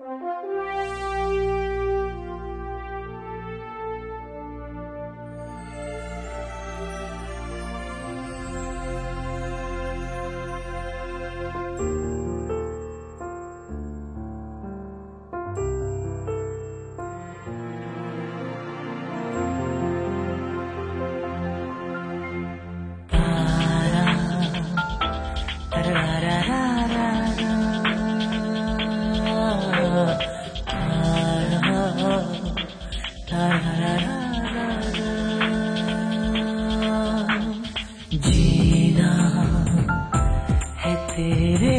जीना है तेरे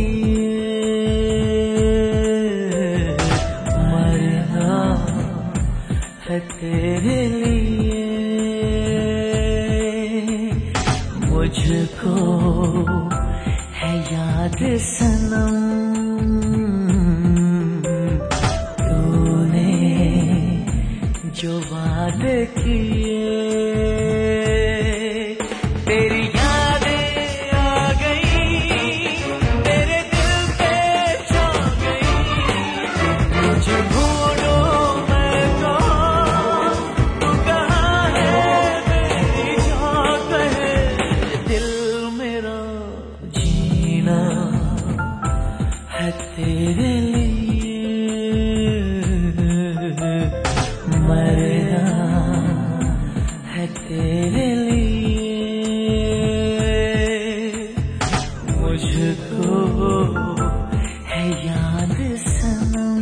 लिए, मरना है तेरे लिए। मुझको है याद सनम, तूने जो वादे किए। तेरी यादें आ गई, तेरे दिल पे छा गई। तुझे ढूंढूं मैं कहाँ, तू कहाँ है मेरी जान कहे। दिल मेरा जीना है तेरे लिए, मरना है तेरे लिए। मुझको है याद सनम,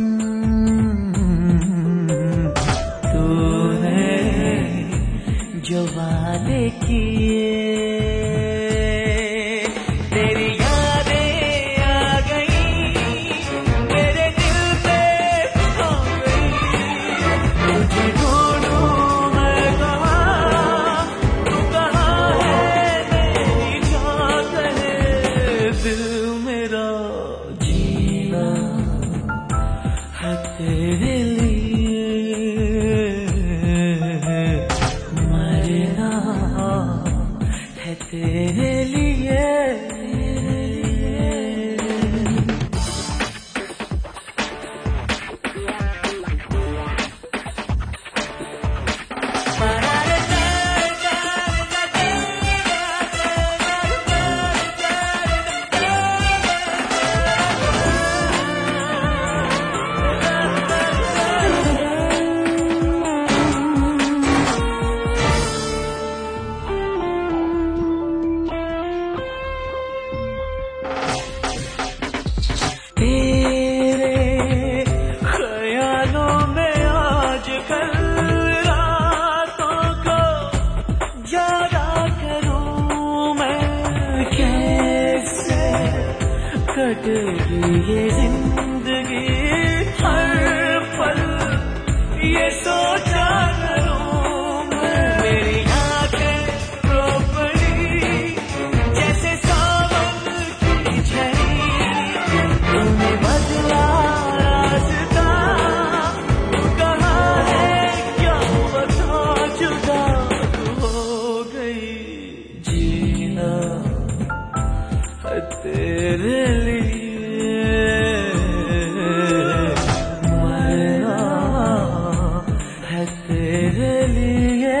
तूने जो वादे किए। तेरी यादें आ गई, तेरे दिल पे छा गई। तुझे ढूंढूं मैं कहाँ, तू कहाँ है मेरी जान कहे। दिल मेरा जीना है तेरे लिए, मरना है तेरे लिए। तेरे ख्यालों में आजकल रातों को यादा करूं मैं। कैसे कटेगी ये जिंदगी, हर पल ये सोचा करूं मैं। मेरी आंखें रो पड़ी जैसे सावन की झड़ी। तूने बदला रास्ता, तू कहाँ है क्या बता। जुदा हो गई, जीना है तेरे लिए, मरना है तेरे लिए।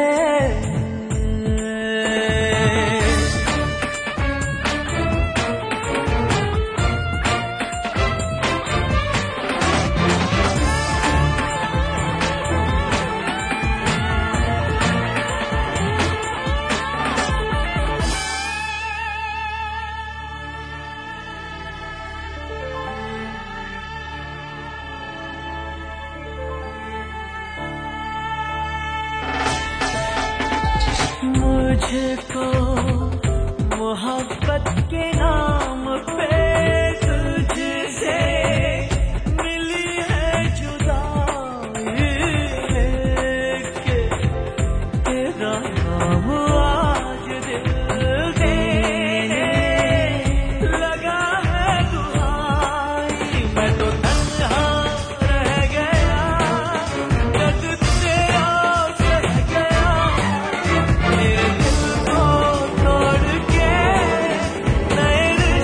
मुझको मोहब्बत के नाम पे तुझसे मिली है जुदाई, लेके तेरा नाम आज दिल देने लगा है दुहाई। मैं तो तन्हा रह गया, जग तेरा सह गया। मेरे दिल को तोड़ के नए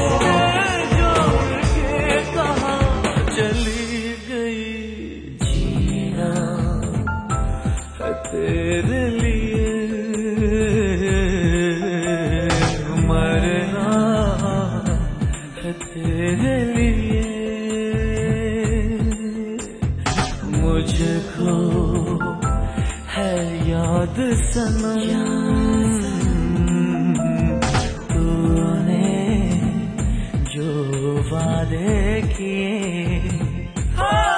लिए मुझको है याद सनम, तूने जो वादे किए।